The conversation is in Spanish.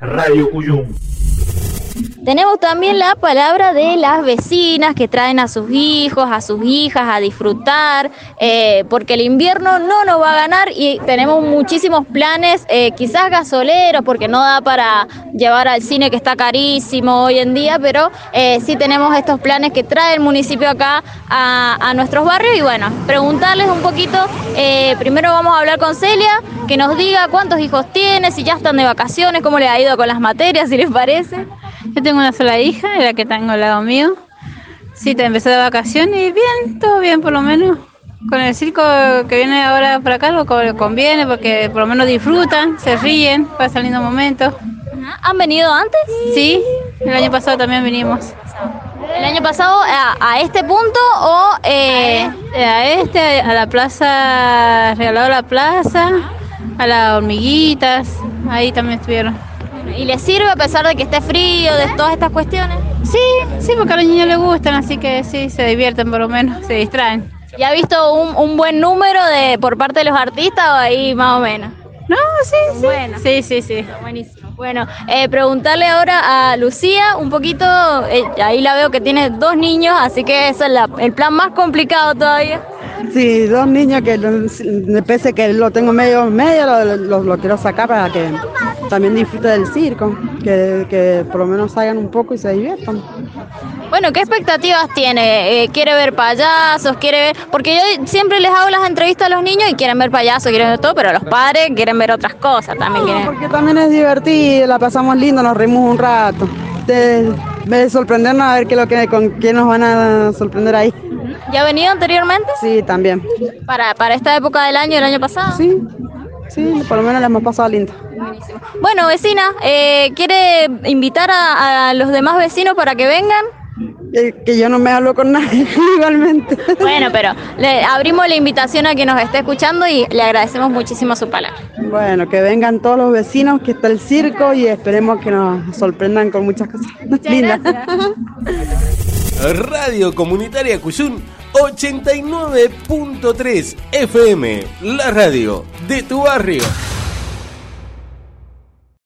Radio Cuyum. Tenemos también la palabra de las vecinas que traen a sus hijos, a sus hijas a disfrutar, porque el invierno no nos va a ganar y tenemos muchísimos planes, quizás gasoleros, porque no da para llevar al cine que está carísimo hoy en día, pero sí tenemos estos planes que trae el municipio acá a nuestros barrios y bueno, preguntarles un poquito, primero vamos a hablar con Celia, que nos diga cuántos hijos tiene, si ya están de vacaciones, cómo les ha ido con las materias, si les parece. Yo tengo una sola hija, la que tengo al lado mío. Sí, te empecé de vacaciones y bien, todo bien por lo menos. Con el circo que viene ahora por acá lo conviene porque por lo menos disfrutan, se ríen, pasan lindos momentos. ¿Han venido antes? Sí, el año pasado también vinimos. ¿El año pasado a este punto o...? A la plaza, regalado la plaza, a las hormiguitas, ahí también estuvieron. ¿Y les sirve a pesar de que esté frío, de todas estas cuestiones? Sí, porque a los niños les gustan, así que sí, se divierten por lo menos, se distraen. ¿Ya ha visto un buen número por parte de los artistas o ahí más o menos? No, sí. Bueno. Sí. Buenísimo. Bueno, preguntarle ahora a Lucía un poquito, ahí la veo que tiene 2 niños, así que ese es el plan más complicado todavía. Sí, 2 niños que pese que lo tengo medio lo quiero sacar para que también disfrute del circo, que por lo menos salgan un poco y se diviertan. Bueno, ¿qué expectativas tiene? ¿Quiere ver payasos? Porque yo siempre les hago las entrevistas a los niños y quieren ver payasos, quieren ver todo, pero los padres quieren ver otras cosas también. Porque también es divertido, la pasamos lindo, nos reímos un rato. En vez de sorprendernos a ver con qué nos van a sorprender ahí. ¿Ya ha venido anteriormente? Sí, también. ¿Para esta época del año pasado? Sí, por lo menos la hemos pasado lindo. Buenísimo. Bueno, vecina, ¿quiere invitar a los demás vecinos para que vengan? Que yo no me hablo con nadie, igualmente. Bueno, pero le abrimos la invitación a quien nos esté escuchando y le agradecemos muchísimo su palabra. Bueno, que vengan todos los vecinos, que está el circo y esperemos que nos sorprendan con muchas cosas lindas. Radio Comunitaria Cuyum 89.3 FM, la radio de tu barrio.